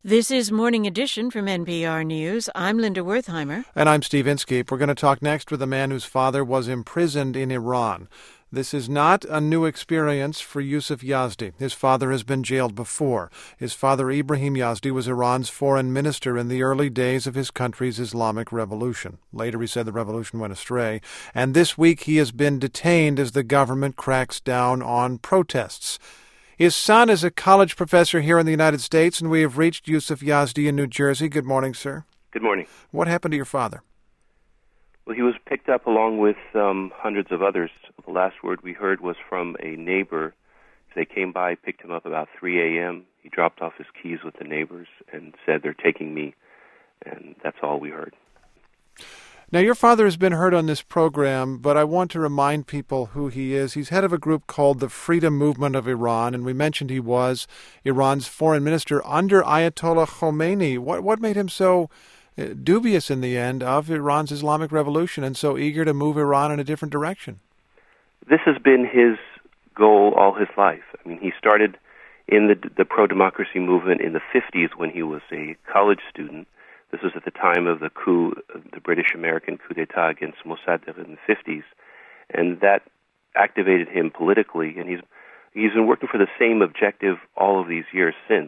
This is Morning Edition from NPR News. I'm Linda Wertheimer. And I'm Steve Inskeep. We're going to talk next with a man whose father was imprisoned in Iran. This is not a new experience for Yousef Yazdi. His father has been jailed before. His father, Ibrahim Yazdi, was Iran's foreign minister in the early days of his country's Islamic Revolution. Later, he said the revolution went astray. And this week, he has been detained as the government cracks down on protests. His son is a college professor here in the United States, and we have reached Yousef Yazdi in New Jersey. Good morning, sir. Good morning. What happened to your father? Well, he was picked up along with hundreds of others. The last word we heard was from a neighbor. They came by, picked him up about 3 a.m. He dropped off his keys with the neighbors and said, "They're taking me," and that's all we heard. Now, your father has been heard on this program, but I want to remind people who he is. He's head of a group called the Freedom Movement of Iran, and we mentioned he was Iran's foreign minister under Ayatollah Khomeini. What made him so dubious in the end of Iran's Islamic Revolution and so eager to move Iran in a different direction? This has been his goal all his life. I mean, he started in the pro-democracy movement in the 50s when he was a college student. This was at the time of the coup, the British-American coup d'etat against Mossadegh in the 50s, and that activated him politically, and he's been working for the same objective all of these years since.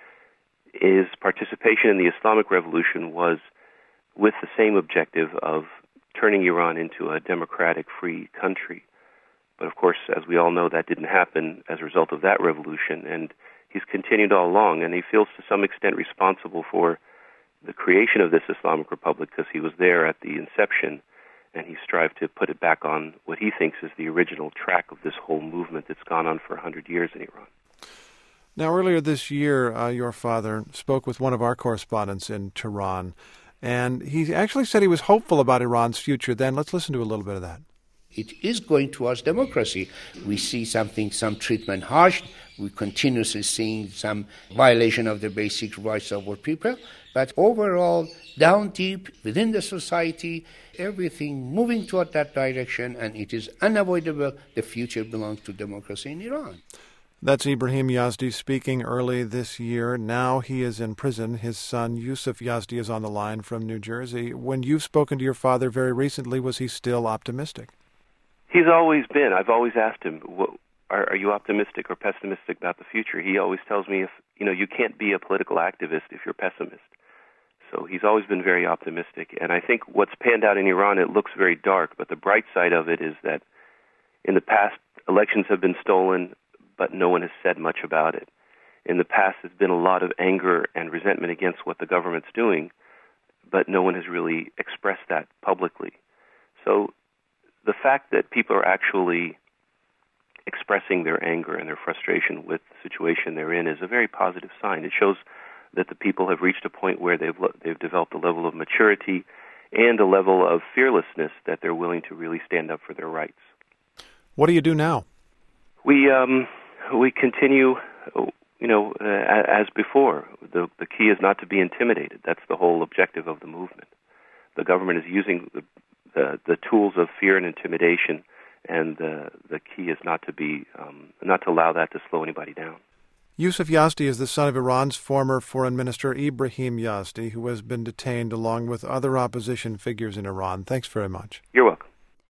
His participation in the Islamic Revolution was with the same objective of turning Iran into a democratic, free country. But of course, as we all know, that didn't happen as a result of that revolution, and he's continued all along, and he feels to some extent responsible for the creation of this Islamic Republic because he was there at the inception, and he strived to put it back on what he thinks is the original track of this whole movement that's gone on for 100 years in Iran. Now, earlier this year, your father spoke with one of our correspondents in Tehran, and he actually said he was hopeful about Iran's future then. Let's listen to a little bit of that. It is going towards democracy. We see some treatment harsh. We continuously seeing some violation of the basic rights of our people. But overall, down deep within the society, everything moving toward that direction, and it is unavoidable. The future belongs to democracy in Iran. That's Ibrahim Yazdi speaking early this year. Now he is in prison. His son, Yousef Yazdi, is on the line from New Jersey. When you've spoken to your father very recently, was he still optimistic? He's always been. I've always asked him, are you optimistic or pessimistic about the future? He always tells me, you can't be a political activist if you're a pessimist. So he's always been very optimistic. And I think what's panned out in Iran, it looks very dark, but the bright side of it is that in the past, elections have been stolen, but no one has said much about it. In the past, there's been a lot of anger and resentment against what the government's doing, but no one has really expressed that publicly. So the fact that people are actually expressing their anger and their frustration with the situation they're in is a very positive sign. It shows that the people have reached a point where they've developed a level of maturity and a level of fearlessness that they're willing to really stand up for their rights. What do you do now? We continue, as before. The key is not to be intimidated. That's the whole objective of the movement. The government is using the tools of fear and intimidation, and the key is not to allow that to slow anybody down. Yousef Yazdi is the son of Iran's former foreign minister Ibrahim Yazdi, who has been detained along with other opposition figures in Iran. Thanks very much. You're welcome.